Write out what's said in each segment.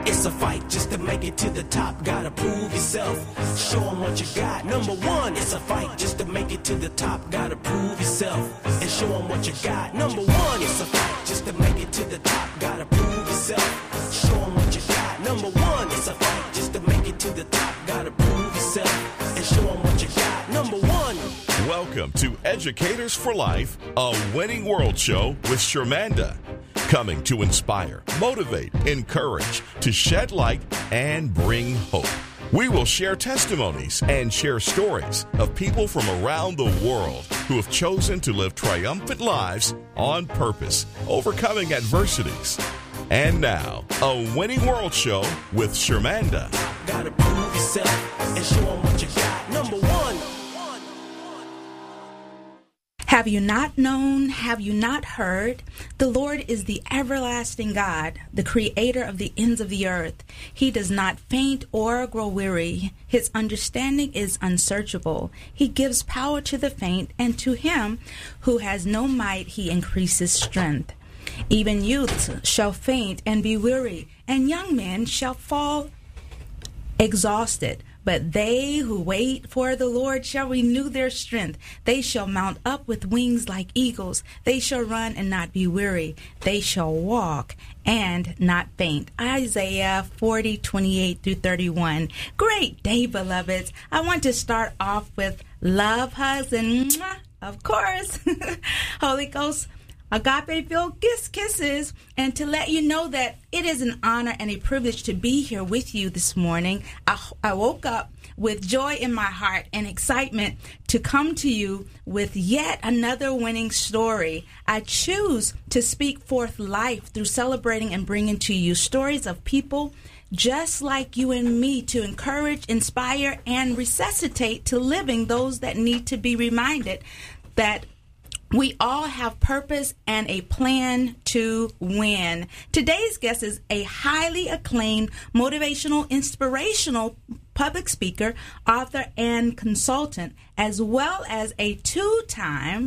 It's a fight just to make it to the top. Gotta prove yourself. Show them what you got. Number one, it's a fight just to make it to the top. Gotta prove yourself and show them what you got. Number one, it's a fight just to make it to the top. Gotta prove yourself. Show them what you got. Number one, it's a fight just to make it to the top. Gotta prove yourself and show them what you got. Number one. Welcome to Educators for Life, a winning world show with Shermanda. Coming to inspire, motivate, encourage, to shed light, and bring hope. We will share testimonies and share stories of people from around the world who have chosen to live triumphant lives on purpose, overcoming adversities. And now, a winning world show with Shermanda. Gotta prove yourself and show them what you got. Number one. Have you not known? Have you not heard? The Lord is the everlasting God, the creator of the ends of the earth. He does not faint or grow weary. His understanding is unsearchable. He gives power to the faint, and to him who has no might he increases strength. Even youths shall faint and be weary, and young men shall fall exhausted. But they who wait for the Lord shall renew their strength. They shall mount up with wings like eagles. They shall run and not be weary. They shall walk and not faint. Isaiah 40:28-31. Great day, beloveds. I want to start off with love, hugs, and of course, Holy Ghost agape-filled kisses, and to let you know that it is an honor and a privilege to be here with you this morning. I woke up with joy in my heart and excitement to come to you with yet another winning story. I choose to speak forth life through celebrating and bringing to you stories of people just like you and me, to encourage, inspire, and resuscitate to living those that need to be reminded that we all have purpose and a plan to win. Today's guest is a highly acclaimed, motivational, inspirational public speaker, author, and consultant, as well as a two-time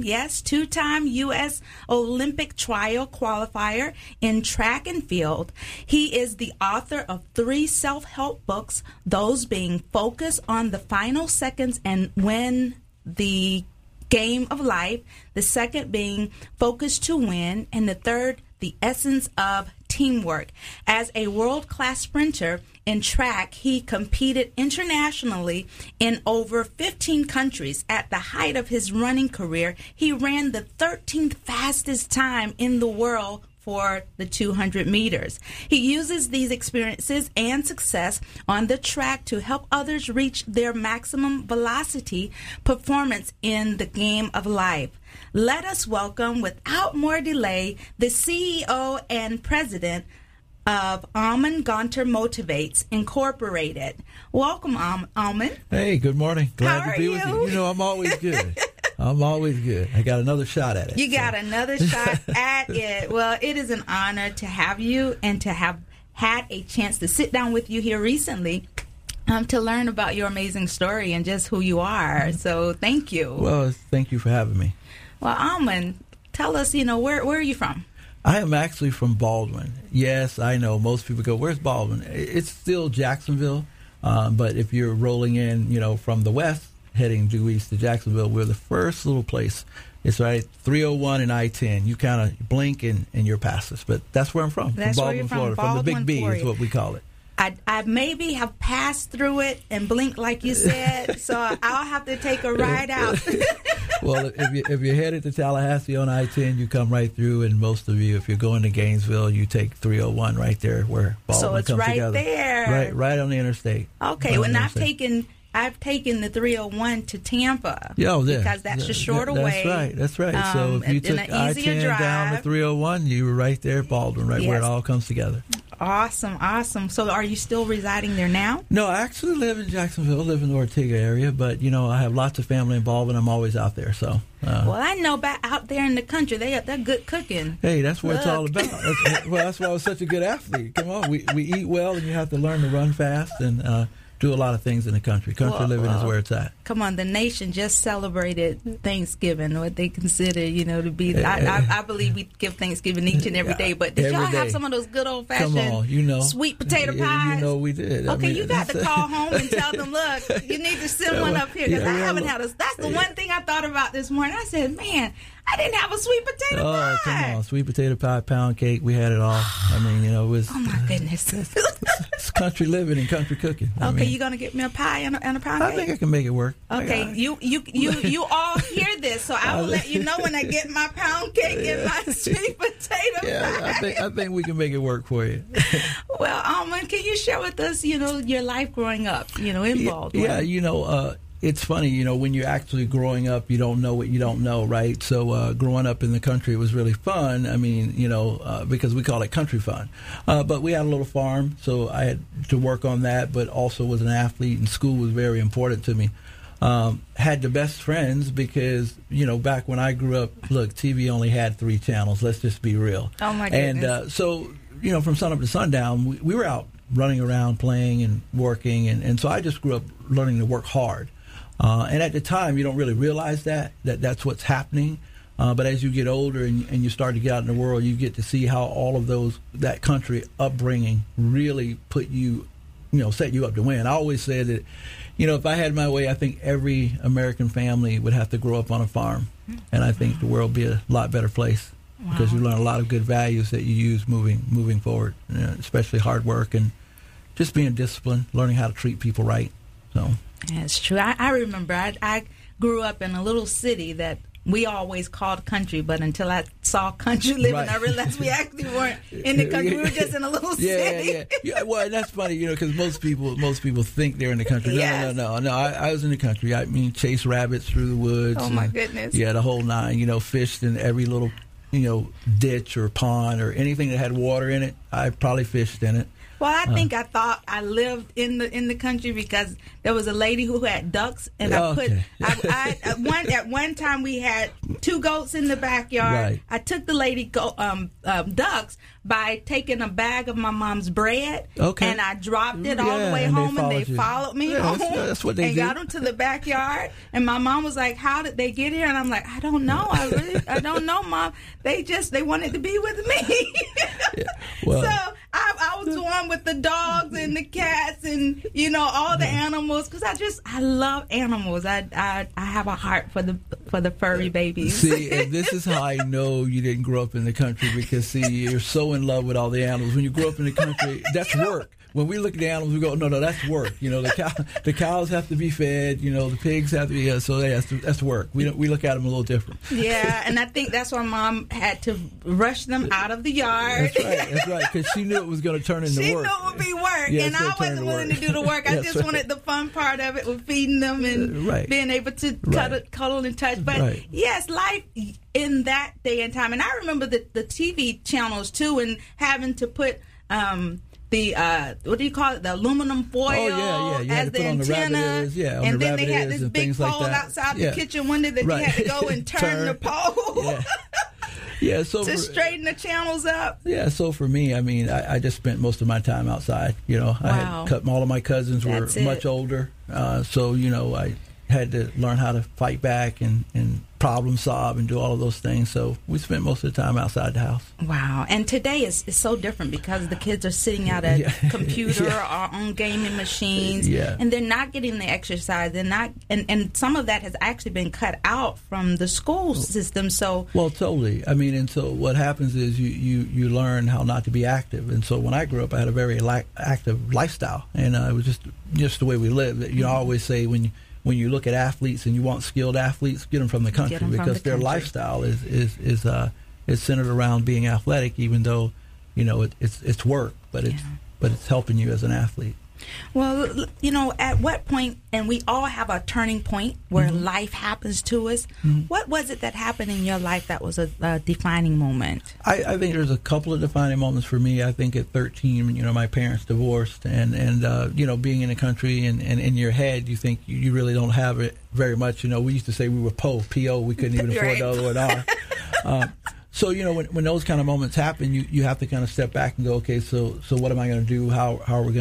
U.S. Olympic trial qualifier in track and field. He is the author of 3 self-help books, those being Focus on the Final Seconds and Win the Game of Life, the second being Focus to Win, and the third, The Essence of Teamwork. As a world-class sprinter in track, he competed internationally in over 15 countries. At the height of his running career, he ran the 13th fastest time in the world for the 200 meters. He uses these experiences and success on the track to help others reach their maximum velocity performance in the game of life. Let us welcome, without more delay, the CEO and president of Almond Gonter Motivates Incorporated. Welcome, Almond. Hey, good morning. Glad to be with you. You know, I'm always good. I'm always good. I got another shot at it. You got another shot at it. Well, it is an honor to have you and to have had a chance to sit down with you here recently to learn about your amazing story and just who you are. So thank you. Well, thank you for having me. Well, Almond, tell us, where are you from? I am actually from Baldwin. Yes, I know. Most people go, where's Baldwin? It's still Jacksonville. But if you're rolling in, from the west, heading due east to Jacksonville, we're the first little place. It's right 301 and I-10. You kind of blink and you're past us. But that's where I'm from. That's from where you're Florida. from From the Big B Florida. is what we call it. I maybe have passed through it and blinked like you said, so I'll have to take a ride out. Well, if you're headed to Tallahassee on I-10, you come right through, and most of you, if you're going to Gainesville, you take 301 right there where Baldwin So it's comes right together. there. Right on the interstate. Okay, well, I've taken the 301 to Tampa. Yeah, because that's the shorter way. That's right. So if you took I-10 down to 301, you were right there, Baldwin, where it all comes together. Awesome. So are you still residing there now? No, I actually live in Jacksonville, live in the Ortega area, but, I have lots of family involved, and I'm always out there. So. Well, I know back out there in the country, they're good cooking. Hey, that's what it's all about. That's why I was such a good athlete. Come on, we eat well, and you have to learn to run fast, and do a lot of things in the country. Country living is where it's at. Come on, the nation just celebrated Thanksgiving, what they consider, to be. I believe we give Thanksgiving each and every day. But did y'all have some of those good old fashioned sweet potato pies? We did. Okay, you got to call home and tell them, look, you need to send one up here because I haven't had a. That's the one thing I thought about this morning. I said, man, I didn't have a sweet potato pie. Oh, come on, sweet potato pie, pound cake. We had it all. I mean, it was. Oh my goodness. It's country living and country cooking. Okay, you gonna get me a pie and a pound cake? I think I can make it work. Okay, you all hear this, so I will let you know when I get my pound cake and my sweet potato pie. I think we can make it work for you. Well, Almond, can you share with us, your life growing up, in Baldwin? Yeah, it's funny, when you're actually growing up, you don't know what you don't know, right? So growing up in the country was really fun. I mean, because we call it country fun. But we had a little farm, so I had to work on that, but also was an athlete, and school was very important to me. Had the best friends because, back when I grew up, look, TV only had 3 channels. Let's just be real. Oh, my goodness. And so, from sunup to sundown, we were out running around, playing and working. And so I just grew up learning to work hard. And at the time, you don't really realize that's what's happening. But as you get older and you start to get out in the world, you get to see how all of that country upbringing really put you, set you up to win. I always said that, if I had my way, I think every American family would have to grow up on a farm. And I think the world would be a lot better place because you learn a lot of good values that you use moving forward, especially hard work and just being disciplined, learning how to treat people right. So. That's true. I remember I grew up in a little city that we always called country, but until I saw country living, I realized we actually weren't in the country. We were just in a little city. Yeah. Well, that's funny, because most people think they're in the country. Yes. No. I was in the country. I mean, chase rabbits through the woods. Oh my goodness. Yeah, the whole nine. Fished in every little ditch or pond or anything that had water in it. I probably fished in it. Well, I think I thought I lived in the country because there was a lady who had ducks, and at one time we had 2 goats in the backyard. Right. I took the lady ducks by taking a bag of my mom's bread, and I dropped it all the way home, and they followed me home. That's what they and do. Got them to the backyard, and my mom was like, "How did they get here?" And I'm like, "I don't know. I don't know, Mom. They wanted to be with me." Well, so I was the one with the dogs and the cats and all the animals because I love animals. I have a heart for the furry babies. See, and this is how I know you didn't grow up in the country because you're so in love with all the animals. When you grow up in the country, that's work. When we look at the animals, we go, no, that's work. The cows have to be fed. The pigs have to be. So that's work. We look at them a little different. Yeah, and I think that's why Mom had to rush them out of the yard. That's right. Because she knew it was going to turn into work. She knew it would be work, and I wasn't willing to do the work. I just wanted the fun part of it with feeding them and being able to cuddle and touch. But yes, life in that day and time, and I remember the TV channels too, and having to put. What do you call it? The aluminum foil as the antenna. And then they had this big pole outside the kitchen window that you had to go and turn the pole. So to straighten the channels up. Yeah, so for me, I mean, I just spent most of my time outside. All of my cousins were much older. So, I had to learn how to fight back and problem solve and do all of those things. So we spent most of the time outside the house. Wow. And today is so different because the kids are sitting at a computer or on gaming machines and they're not getting the exercise. They're not, and some of that has actually been cut out from the school system. So well, totally. I mean, and so what happens is you learn how not to be active. And so when I grew up, I had a very active lifestyle, and it was just the way we lived. I always say when you look at athletes and you want skilled athletes, get them from the country because their lifestyle is centered around being athletic, even though it's work, but it's helping you as an athlete. Well, at what point, and we all have a turning point where life happens to us. What was it that happened in your life that was a defining moment? I think there's a couple of defining moments for me. I think at 13, my parents divorced, and being in the country and in your head, you think you really don't have it very much. We used to say we were P.O. We couldn't even afford the other word R. So, when those kind of moments happen, you have to kind of step back and go, okay, so what am I going to do? How are we going to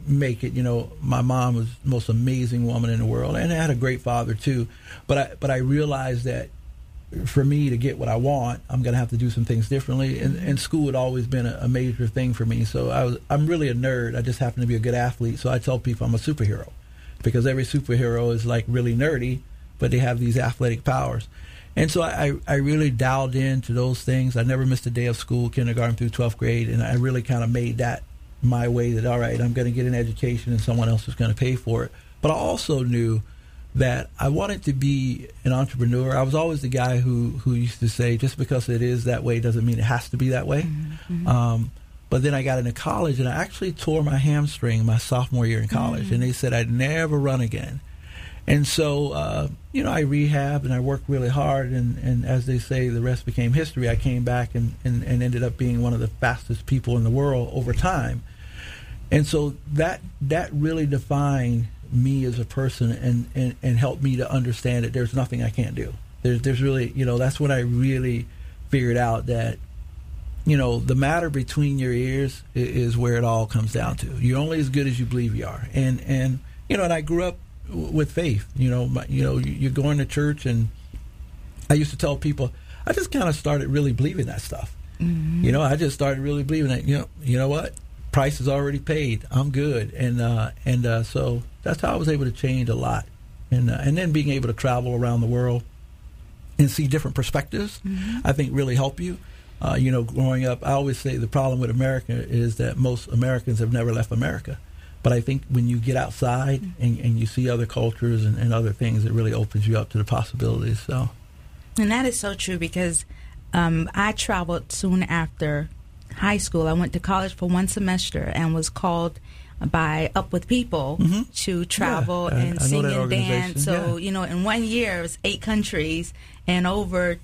make it. My mom was the most amazing woman in the world, and I had a great father too. But I realized that for me to get what I want, I'm going to have to do some things differently. And school had always been a major thing for me. So I'm really a nerd. I just happen to be a good athlete. So I tell people I'm a superhero, because every superhero is like really nerdy, but they have these athletic powers. And so I really dialed into those things. I never missed a day of school, kindergarten through 12th grade, and I really kind of made that my way, that, all right, I'm going to get an education and someone else is going to pay for it. But I also knew that I wanted to be an entrepreneur. I was always the guy who used to say, just because it is that way doesn't mean it has to be that way. Mm-hmm. But then I got into college, and I actually tore my hamstring my sophomore year in college, and they said I'd never run again. And so, I rehabbed and I worked really hard, and as they say, the rest became history. I came back and ended up being one of the fastest people in the world over time. And so that really defined me as a person and helped me to understand that there's nothing I can't do. There's really, that's when I really figured out that, the matter between your ears is where it all comes down to. You're only as good as you believe you are. And I grew up with faith. You're going to church, and I used to tell people, I just kind of started really believing that stuff. Mm-hmm. I just started really believing that, you know what? Price is already paid. I'm good. And so that's how I was able to change a lot. And then being able to travel around the world and see different perspectives, I think really help you. Growing up, I always say the problem with America is that most Americans have never left America. But I think when you get outside and you see other cultures and other things, it really opens you up to the possibilities. So, and that is so true, because I traveled soon after high school. I went to college for one semester and was called by Up With People to travel and sing and dance. So, in 1 year, it was 8 countries and over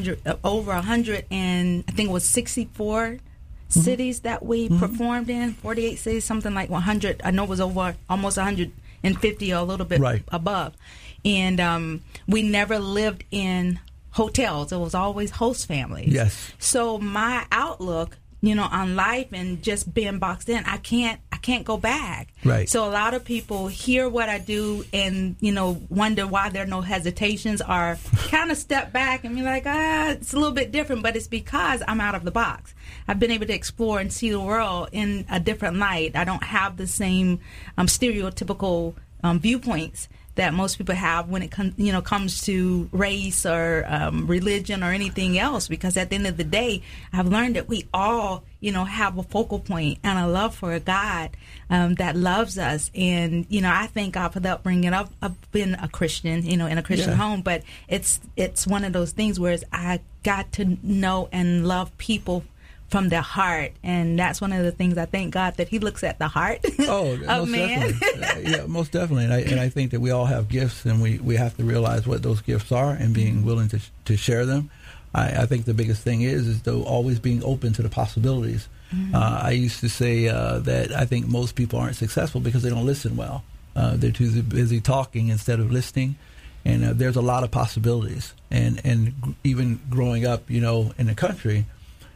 100, and I think it was 64 cities that we performed in, 48 cities, something like 100. I know it was over almost 150 or a little bit above. And we never lived in hotels. It was always host families. Yes. So my outlook, on life and just being boxed in, I can't go back. Right. So a lot of people hear what I do and, wonder why there are no hesitations, or kind of step back and be like, it's a little bit different, but it's because I'm out of the box. I've been able to explore and see the world in a different light. I don't have the same stereotypical viewpoints that most people have when it comes to race or religion or anything else, because at the end of the day, I've learned that we all, have a focal point and a love for a God that loves us. And, I thank God for the upbringing. I've been a Christian, in a Christian home, but it's one of those things where I got to know and love people from their heart, and that's one of the things I thank God that He looks at the heart of man. Definitely. Most definitely. And I think that we all have gifts, and we have to realize what those gifts are and being willing to share them. I think the biggest thing is though always being open to the possibilities. I used to say that I think most people aren't successful because they don't listen well. They're too busy talking instead of listening. And there's a lot of possibilities. And even growing up, in the country,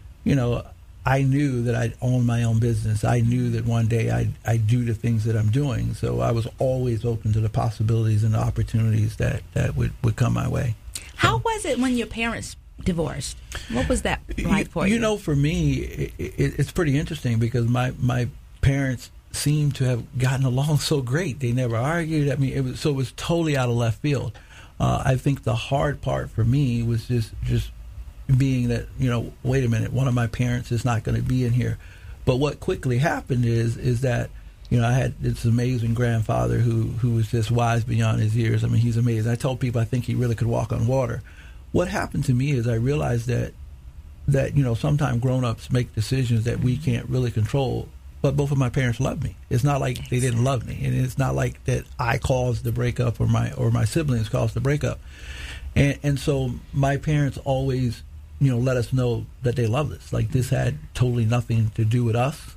I knew that I'd own my own business. I knew that one day I'd do the things that I'm doing. So I was always open to the possibilities and the opportunities that would come my way. How was it when your parents divorced? What was that like for you? For me, it's pretty interesting because my parents seemed to have gotten along so great. They never argued. I mean, it was totally out of left field. I think the hard part for me was just being that, wait a minute, one of my parents is not going to be in here. But what quickly happened is that, I had this amazing grandfather who was just wise beyond his years. I mean, he's amazing. I told people I think he really could walk on water. What happened to me is I realized that sometimes grown-ups make decisions that we can't really control, but both of my parents loved me. It's not like they didn't love me, and it's not like that I caused the breakup or my siblings caused the breakup. And so my parents always let us know that they loved us. Like this had totally nothing to do with us.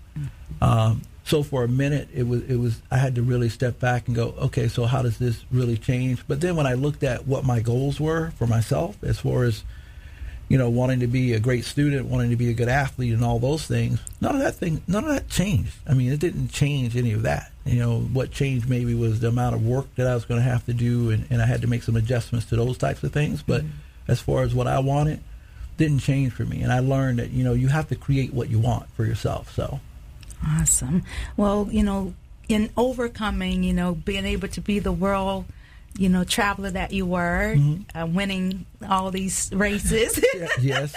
So for a minute, it was. I had to really step back and go, okay, so how does this really change? But then when I looked at what my goals were for myself, as far as, wanting to be a great student, wanting to be a good athlete, and all those things. None of that changed. I mean, it didn't change any of that. What changed maybe was the amount of work that I was going to have to do, and I had to make some adjustments to those types of things. But as far as what I wanted, didn't change for me. And I learned that, you have to create what you want for yourself. So awesome. Well, in overcoming, being able to be the world, traveler that you were, winning all these races. Yes.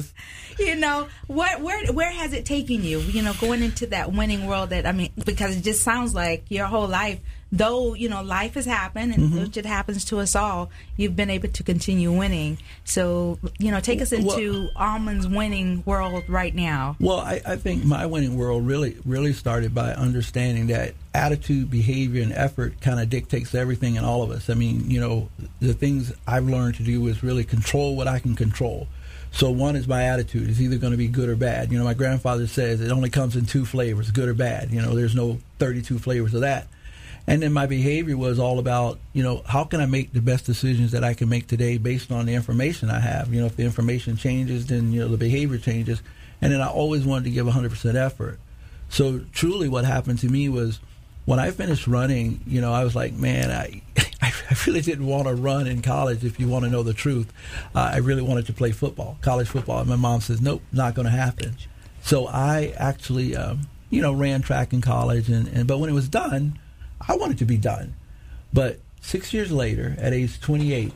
Where has it taken you? Going into that winning world. Because it just sounds like your whole life, though life has happened and which it happens to us all, you've been able to continue winning. So take us into Almond's winning world right now. Well, I think my winning world really started by understanding that attitude, behavior, and effort kind of dictates everything in all of us. I mean, the things I've learned to do is really control what I can control. So one is my attitude. It's either going to be good or bad. My grandfather says it only comes in 2 flavors, good or bad. There's no 32 flavors of that. And then my behavior was all about, how can I make the best decisions that I can make today based on the information I have? If the information changes, then, the behavior changes. And then I always wanted to give 100% effort. So truly what happened to me was when I finished running, I was like, man, I really didn't want to run in college, if you want to know the truth. I really wanted to play football, college football. And my mom says, nope, not going to happen. So I actually, ran track in college. But when it was done, I wanted to be done. But 6 years later, at age 28,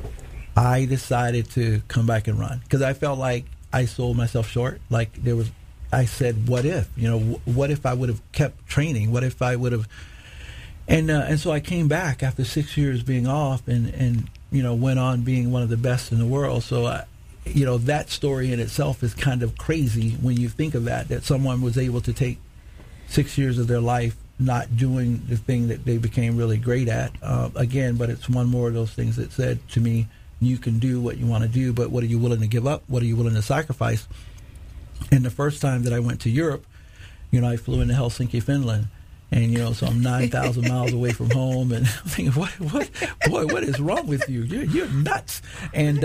I decided to come back and run because I felt like I sold myself short. Like I said, what if? What if I would have kept training? What if I would have? And so I came back after 6 years being off and went on being one of the best in the world. So, that story in itself is kind of crazy when you think of that someone was able to take 6 years of their life not doing the thing that they became really great at. Again, but it's one more of those things that said to me, you can do what you want to do, but what are you willing to give up? What are you willing to sacrifice? And the first time that I went to Europe, I flew into Helsinki, Finland. And, so I'm 9,000 miles away from home. And I'm thinking, what is wrong with you? You're nuts. And,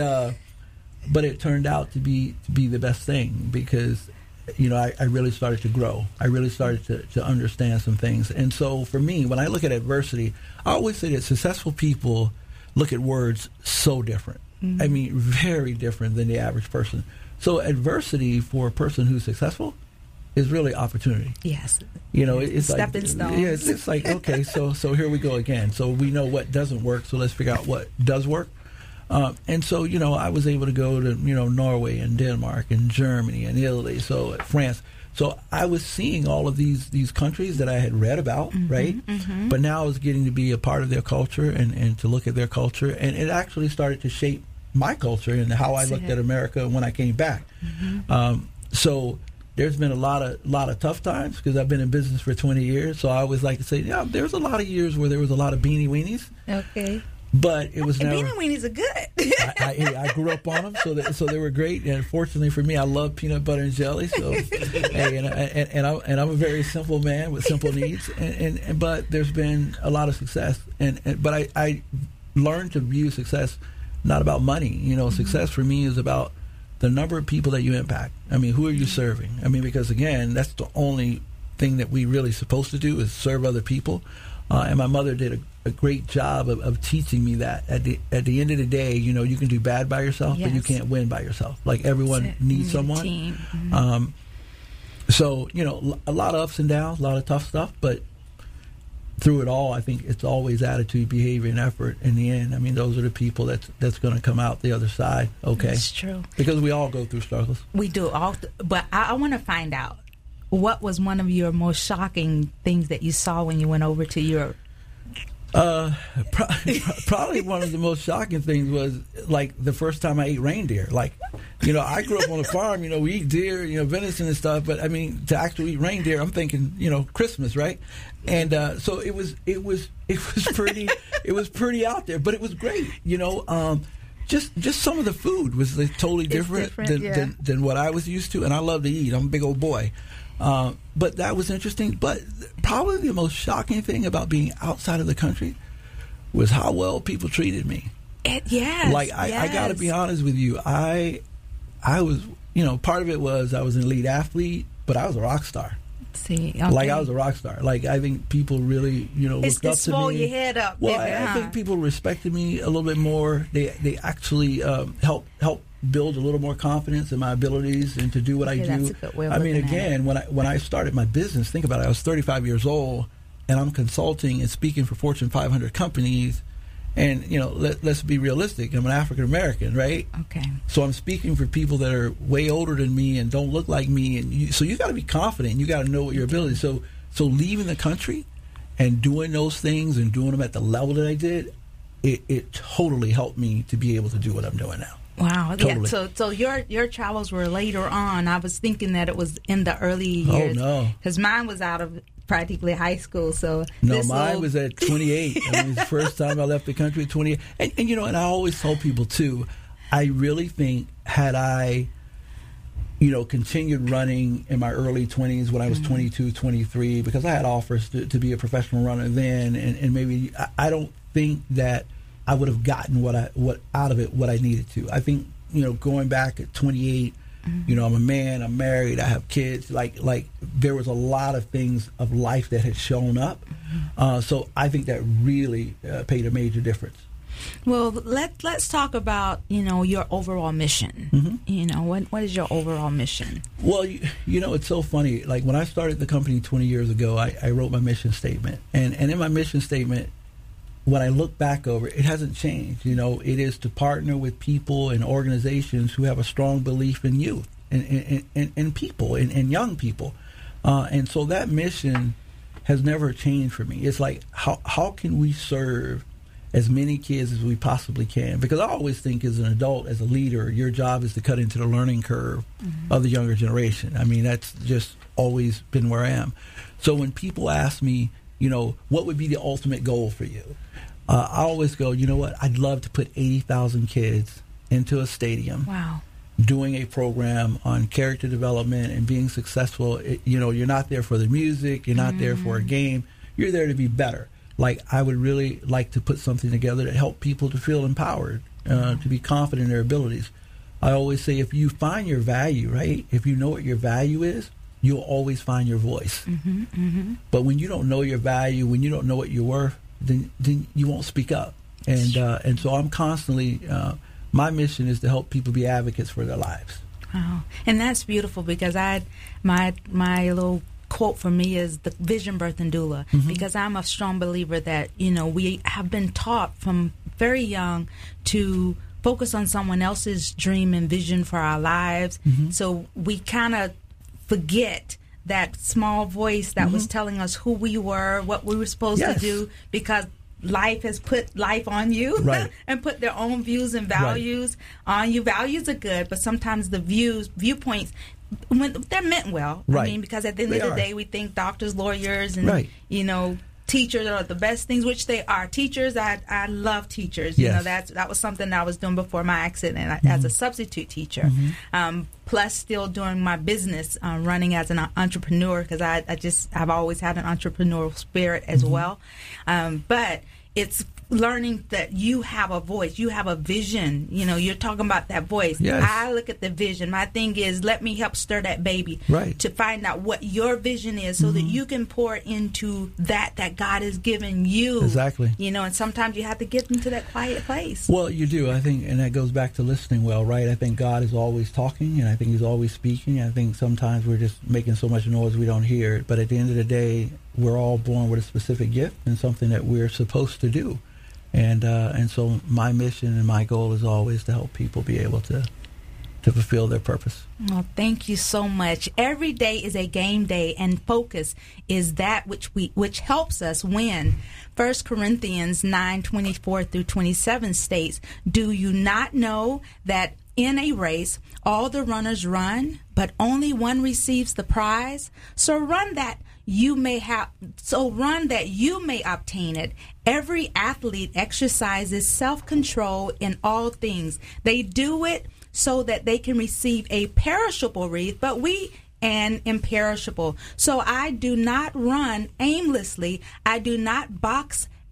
but it turned out to be the best thing because, I really started to grow. I really started to understand some things. And so for me, when I look at adversity, I always say that successful people look at words so different. I mean, very different than the average person. So adversity for a person who's successful is really opportunity. Yes. It's stepping stones. Yeah, it's like, okay, so here we go again. So we know what doesn't work, so let's figure out what does work. And so, I was able to go to, Norway and Denmark and Germany and Italy, so France. So I was seeing all of these countries that I had read about, right? But now I was getting to be a part of their culture and to look at their culture. And it actually started to shape my culture and how I looked at America when I came back. So there's been a lot of tough times because I've been in business for 20 years. So I always like to say, there's a lot of years where there was a lot of beanie weenies. Okay. But it was never. Beanie weenies are good. I grew up on them, so they were great. And fortunately for me, I love peanut butter and jelly. So, and I'm a very simple man with simple needs. But there's been a lot of success. But I learned to view success not about money. Success for me is about the number of people that you impact. I mean, who are you serving? I mean, because again, that's the only thing that we really supposed to do is serve other people. And my mother did a great job of teaching me that at the end of the day, you can do bad by yourself, but you can't win by yourself. Like everyone needs someone. Team. So, a lot of ups and downs, a lot of tough stuff, but through it all, I think it's always attitude, behavior, and effort in the end. I mean, those are the people that's going to come out the other side. Okay. That's true. Because we all go through struggles. We do. But I want to find out, what was one of your most shocking things that you saw when you went over to Europe? Probably one of the most shocking things was like the first time I ate reindeer. Like, I grew up on a farm. We eat deer, venison and stuff. But I mean, to actually eat reindeer, I'm thinking, Christmas, right? And so it was pretty. It was pretty out there, but it was great. Just some of the food was totally different than what I was used to, and I love to eat. I'm a big old boy. But that was interesting. But probably the most shocking thing about being outside of the country was how well people treated me. Yes. Like, I got to be honest with you. I I was, part of it was I was an elite athlete, but I was a rock star. See, okay. Like I was a rock star. Like I think people really, looked up to me. Swole your head up. Well, baby, I think people respected me a little bit more. They actually helped build a little more confidence in my abilities and to do what I do. That's a good way of I mean, looking at again, when I started my business, think about it. I was 35 years old, and I'm consulting and speaking for Fortune 500 companies. And, let's be realistic. I'm an African American, right? Okay. So I'm speaking for people that are way older than me and don't look like me. And so you got to be confident. You got to know what your ability is. So leaving the country and doing those things and doing them at the level that I did, it totally helped me to be able to do what I'm doing now. Wow. Totally. Yeah. So your travels were later on. I was thinking that it was in the early years. Oh, no. Because mine was out of practically high school. So no, mine was at 28. I mean, it's the first time I left the country at 28. And and I always tell people too, I really think had I, continued running in my early 20s when I was 22, 23, because I had offers to be a professional runner then, and maybe I don't think that I would have gotten what out of it what I needed to. I think going back at 28. I'm a man, I'm married, I have kids. Like there was a lot of things of life that had shown up. So I think that really paid a major difference. Well, let's talk about, your overall mission. What is your overall mission? Well, it's so funny. Like when I started the company 20 years ago, I wrote my mission statement. And in my mission statement, when I look back over it, it hasn't changed. It is to partner with people and organizations who have a strong belief in youth and people and young people. And so that mission has never changed for me. It's like, how can we serve as many kids as we possibly can? Because I always think as an adult, as a leader, your job is to cut into the learning curve of the younger generation. I mean, that's just always been where I am. So when people ask me, what would be the ultimate goal for you? I always go, what? I'd love to put 80,000 kids into a stadium. Wow. Doing a program on character development and being successful. You're not there for the music. You're not there for a game. You're there to be better. Like, I would really like to put something together to help people to feel empowered, to be confident in their abilities. I always say if you find your value, right, if you know what your value is, you'll always find your voice. But when you don't know your value, when you don't know what you're worth, then you won't speak up. And so I'm constantly, my mission is to help people be advocates for their lives. Wow. And that's beautiful because my little quote for me is the vision birth and doula, because I'm a strong believer that, we have been taught from very young to focus on someone else's dream and vision for our lives. So we kind of forget that small voice that was telling us who we were, what we were supposed to do, because life has put life on you and put their own views and values on you. Values are good, but sometimes the viewpoints, when they're meant well. I mean, because at the end of the day, we think doctors, lawyers, and teachers are the best things, which they are. Teachers, I love teachers. That was something I was doing before my accident as a substitute teacher. Plus, still doing my business, running as an entrepreneur, because I've always had an entrepreneurial spirit as well. But it's learning that you have a voice, you have a vision. You're talking about that voice. I look at the vision. My thing is, let me help stir that baby to find out what your vision is, so that you can pour into that God has given you. Exactly. And sometimes you have to get into that quiet place. Well, you do. I think, and that goes back to listening well, right? I think God is always talking, and I think He's always speaking. I think sometimes we're just making so much noise we don't hear it. But at the end of the day, we're all born with a specific gift and something that we're supposed to do. And so my mission and my goal is always to help people be able to fulfill their purpose. Well, thank you so much. Every day is a game day, and focus is that which helps us win. 1 Corinthians 9:24 through 27 states, "Do you not know that in a race all the runners run, but only one receives the prize? So run that you may obtain it. Every athlete exercises self-control in all things. They do it so that they can receive a perishable wreath, but we an imperishable. So I do not run aimlessly. I do not box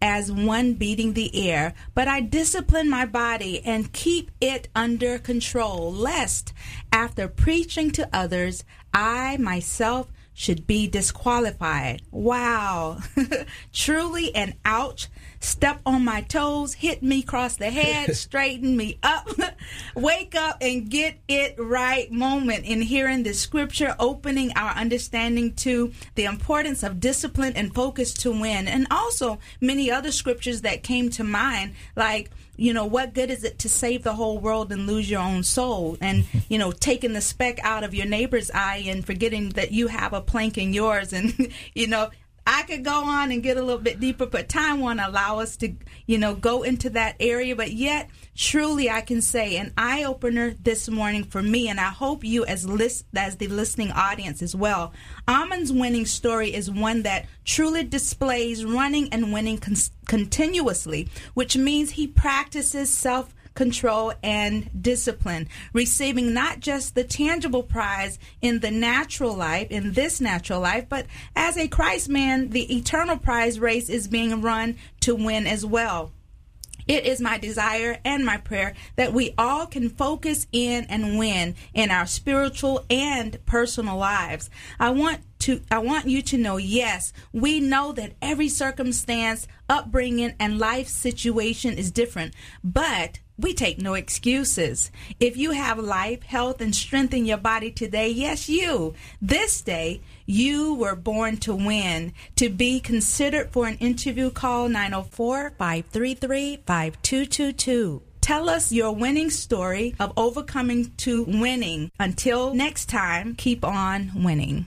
as one beating the air, but I discipline my body and keep it under control, lest after preaching to others, I myself should be disqualified. Wow. Truly an ouch. Step on my toes, hit me across the head, straighten me up, wake up and get it right moment in hearing the scripture, opening our understanding to the importance of discipline and focus to win. And also many other scriptures that came to mind, like, what good is it to save the whole world and lose your own soul? And, taking the speck out of your neighbor's eye and forgetting that you have a plank in yours. And, I could go on and get a little bit deeper, but time won't allow us to, go into that area. But yet, truly, I can say an eye-opener this morning for me, and I hope you as the listening audience as well. Amon's winning story is one that truly displays running and winning continuously, which means he practices self-control and discipline, receiving not just the tangible prize in this natural life, but as a Christ man, the eternal prize race is being run to win as well. It is my desire and my prayer that we all can focus in and win in our spiritual and personal lives. I want you to know, yes, we know that every circumstance, upbringing, and life situation is different, but we take no excuses. If you have life, health, and strength in your body today, yes, this day, you were born to win. To be considered for an interview, call 904-533-5222. Tell us your winning story of overcoming to winning. Until next time, keep on winning.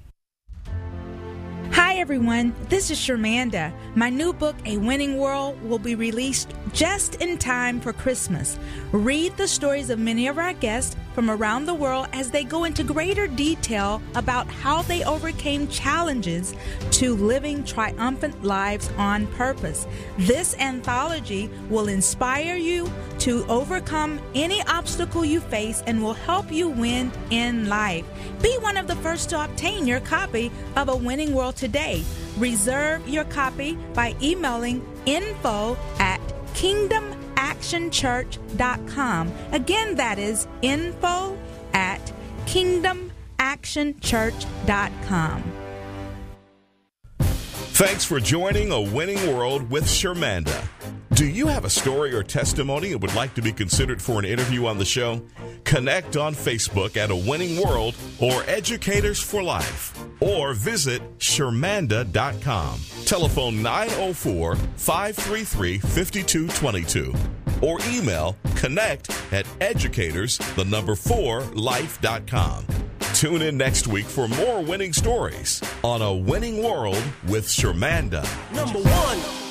Hi everyone, this is Shermanda. My new book, A Winning World, will be released just in time for Christmas. Read the stories of many of our guests from around the world as they go into greater detail about how they overcame challenges to living triumphant lives on purpose. This anthology will inspire you to overcome any obstacle you face and will help you win in life. Be one of the first to obtain your copy of A Winning World today. Reserve your copy by emailing info@kingdomactionchurch.com. Again, that is info@kingdomactionchurch.com. Thanks for joining A Winning World with Shermanda. Do you have a story or testimony and would like to be considered for an interview on the show? Connect on Facebook at A Winning World or Educators for Life, or visit Shermanda.com. Telephone 904-533-5222 or email connect@educators4life.com. Tune in next week for more winning stories on A Winning World with Shermanda. Number one.